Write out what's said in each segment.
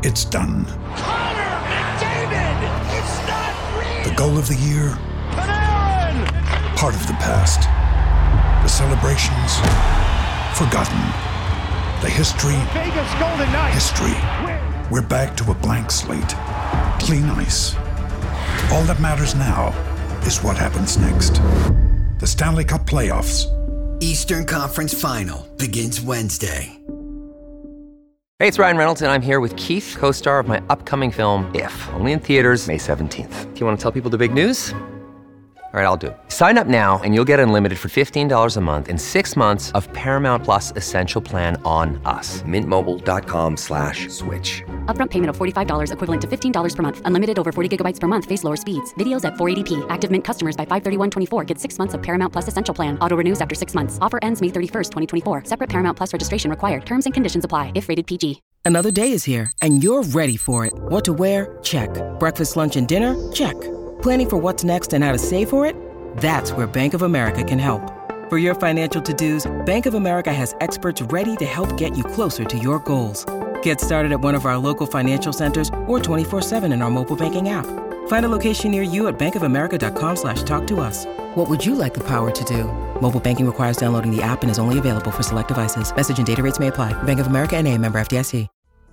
It's done. Connor McDavid! It's not real! The goal of the year? Panarin! Part of the past. The celebrations? Forgotten. The history? Vegas Golden Knights! History. We're back to a blank slate. Clean ice. All that matters now is what happens next. The Stanley Cup playoffs. Eastern Conference Final begins Wednesday. Hey, it's Ryan Reynolds, and I'm here with Keith, co-star of my upcoming film, If, only in theaters May 17th. Do you want to tell people the big news? All right, I'll do it. Sign up now and you'll get unlimited for $15 a month and 6 months of Paramount Plus Essential Plan on us. MintMobile.com/switch. Upfront payment of $45 equivalent to $15 per month. Unlimited over 40 gigabytes per month. Face lower speeds. Videos at 480p. Active Mint customers by 531.24 get 6 months of Paramount Plus Essential Plan. Auto renews after 6 months. Offer ends May 31st, 2024. Separate Paramount Plus registration required. Terms and conditions apply if rated PG. Another day is here and you're ready for it. What to wear? Check. Breakfast, lunch, and dinner? Check. Planning for what's next and how to save for it? That's where Bank of America can help. For your financial to-dos, Bank of America has experts ready to help get you closer to your goals. Get started at one of our local financial centers or 24/7 in our mobile banking app. Find a location near you at bankofamerica.com/talktous. What would you like the power to do? Mobile banking requires downloading the app and is only available for select devices. Message and data rates may apply. Bank of America NA, member FDIC.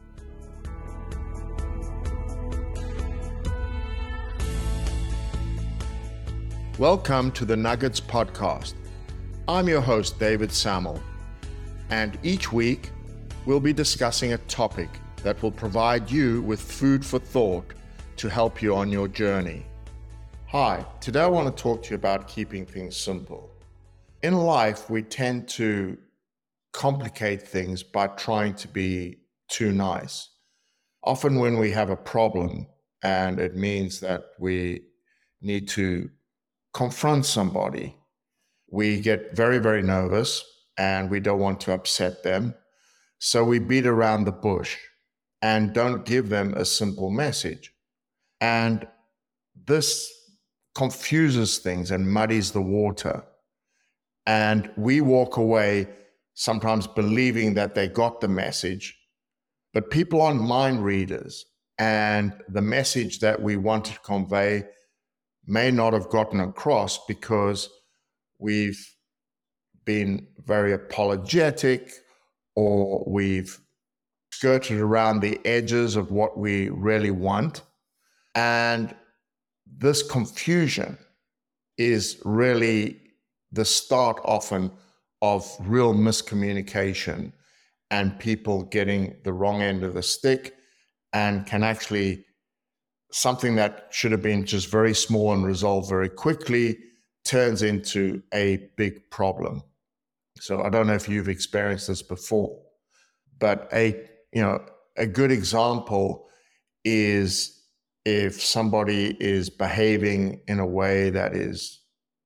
Welcome to the Nuggets Podcast. I'm your host, David Samuel, and each week we'll be discussing a topic that will provide you with food for thought to help you on your journey. Hi, today I want to talk to you about keeping things simple. In life, we tend to complicate things by trying to be too nice. Often when we have a problem and it means that we need to confront somebody, we get very, very nervous and we don't want to upset them. So we beat around the bush and don't give them a simple message. And this confuses things and muddies the water. And we walk away sometimes believing that they got the message, but people aren't mind readers. And the message that we want to convey may not have gotten across because we've been very apologetic or we've skirted around the edges of what we really want. And this confusion is really the start often of real miscommunication and people getting the wrong end of the stick, and can actually, something that should have been just very small and resolved very quickly turns into a big problem. So I don't know if you've experienced this before, but a good example is if somebody is behaving in a way that is,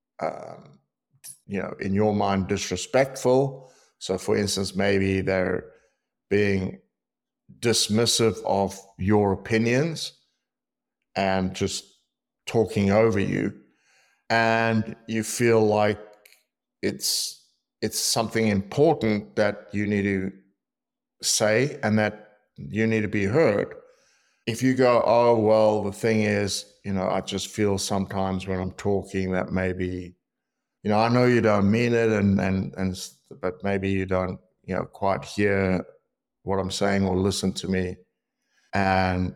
in your mind, disrespectful. So for instance, maybe they're being dismissive of your opinions and just talking over you, and you feel like it's something important that you need to say and that you need to be heard. If you go, oh, well, the thing is, I just feel sometimes when I'm talking that maybe, I know you don't mean it, but maybe you don't, quite hear what I'm saying or listen to me. And,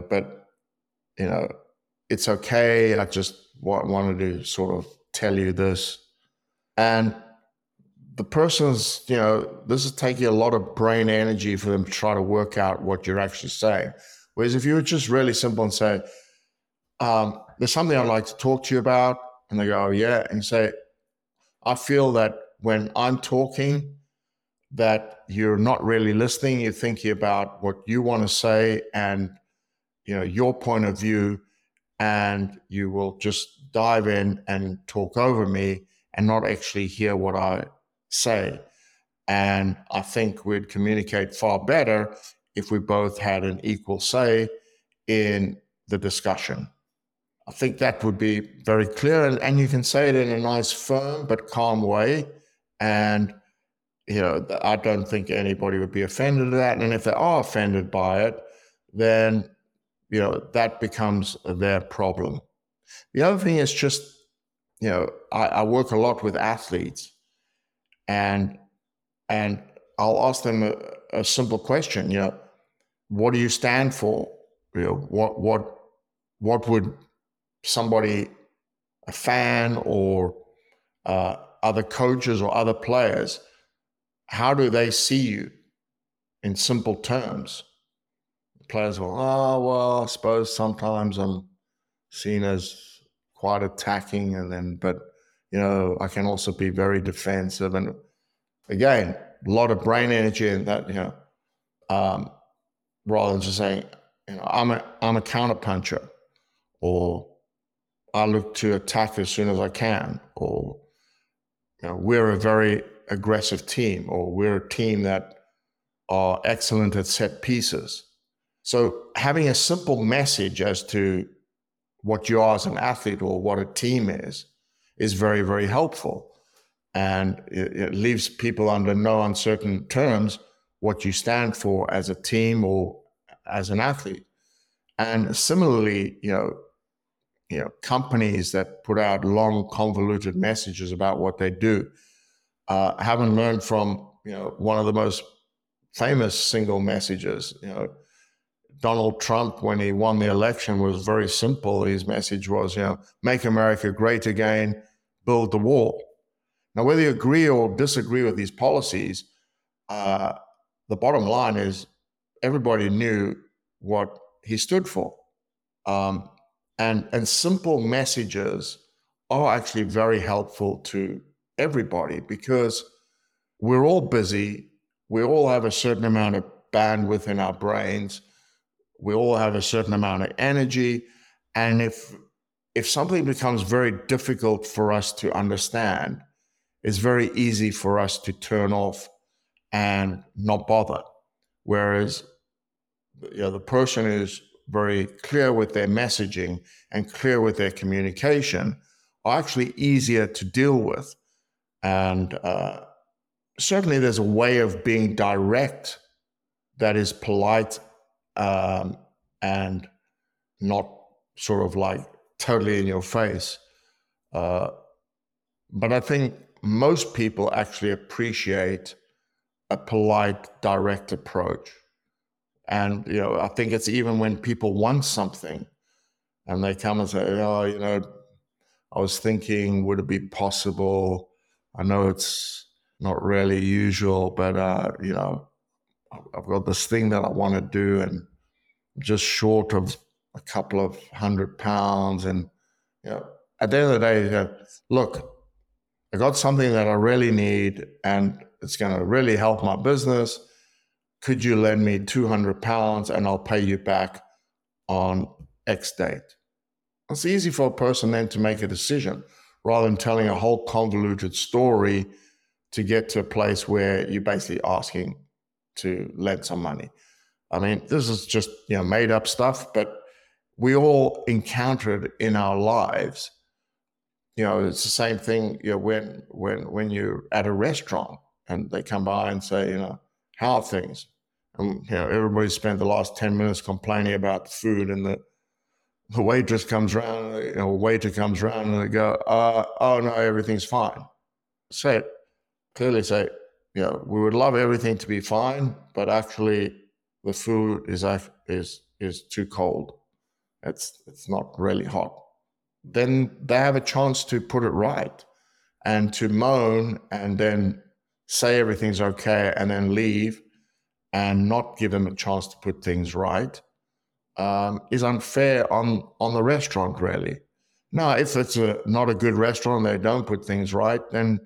it's okay. I just wanted to sort of tell you this. And the person's, this is taking a lot of brain energy for them to try to work out what you're actually saying. Whereas if you were just really simple and say, there's something I'd like to talk to you about. And they go, oh, yeah. And you say, I feel that when I'm talking, that you're not really listening. You're thinking about what you want to say and, your point of view, and you will just dive in and talk over me and not actually hear what I say. And I think we'd communicate far better if we both had an equal say in the discussion. I think that would be very clear, and you can say it in a nice, firm but calm way. And, I don't think anybody would be offended at that. And if they are offended by it, then, that becomes their problem. The other thing is just, I work a lot with athletes, and I'll ask them a simple question, what do you stand for? What would somebody, a fan or other coaches or other players, how do they see you in simple terms? Players go, oh, well, I suppose sometimes I'm seen as quite attacking, but I can also be very defensive. And again, a lot of brain energy in that, rather than just saying, I'm a counterpuncher, or I look to attack as soon as I can, or we're a very aggressive team, or we're a team that are excellent at set pieces. So having a simple message as to what you are as an athlete or what a team is very, very helpful. And it leaves people under no uncertain terms what you stand for as a team or as an athlete. And similarly, companies that put out long, convoluted messages about what they do haven't learned from, one of the most famous single messages. Donald Trump, when he won the election, was very simple. His message was, make America great again, build the wall. Now, whether you agree or disagree with these policies, the bottom line is everybody knew what he stood for. And simple messages are actually very helpful to everybody, because we're all busy. We all have a certain amount of bandwidth in our brains. We all have a certain amount of energy. And if something becomes very difficult for us to understand, it's very easy for us to turn off and not bother. Whereas, the person who's very clear with their messaging and clear with their communication are actually easier to deal with. And certainly there's a way of being direct that is polite and not sort of like totally in your face. But I think most people actually appreciate a polite, direct approach. And, I think it's even when people want something and they come and say, oh, I was thinking, would it be possible? I know it's not really usual, but, I've got this thing that I want to do, and I'm just short of a couple of 100 pounds. And, at the end of the day, look, I got something that I really need, and it's going to really help my business. Could you lend me 200 pounds and I'll pay you back on X date? It's easy for a person then to make a decision rather than telling a whole convoluted story to get to a place where you're basically asking to lend some money. I mean, this is just, made up stuff, but we all encounter it in our lives. It's the same thing, when you're at a restaurant and they come by and say, how are things? And, everybody spent the last 10 minutes complaining about the food, and the waitress comes around, waiter comes around, and they go, oh no, everything's fine. Clearly say, we would love everything to be fine, but actually the food is too cold. It's not really hot. Then they have a chance to put it right, and to moan and then say everything's okay and then leave and not give them a chance to put things right is unfair on the restaurant, really. Now, if it's not a good restaurant and they don't put things right, then,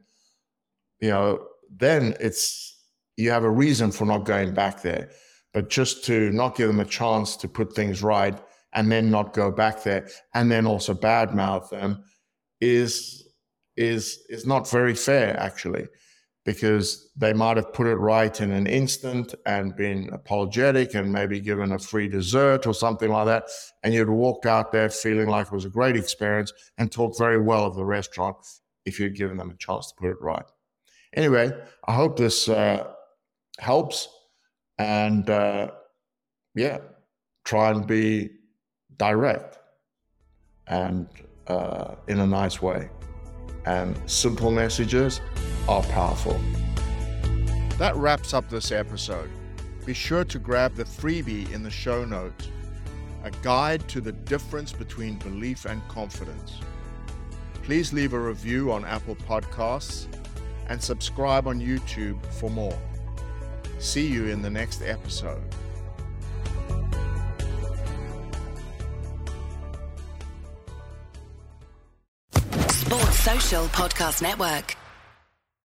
then you have a reason for not going back there. But just to not give them a chance to put things right and then not go back there and then also badmouth them is not very fair, actually, because they might have put it right in an instant and been apologetic and maybe given a free dessert or something like that, and you'd walked out there feeling like it was a great experience and talked very well of the restaurant if you'd given them a chance to put it right. Anyway, I hope this helps, and try and be direct and in a nice way. And simple messages are powerful. That wraps up this episode. Be sure to grab the freebie in the show notes, a guide to the difference between belief and confidence. Please leave a review on Apple Podcasts and subscribe on YouTube for more. See you in the next episode. Sports Social Podcast Network.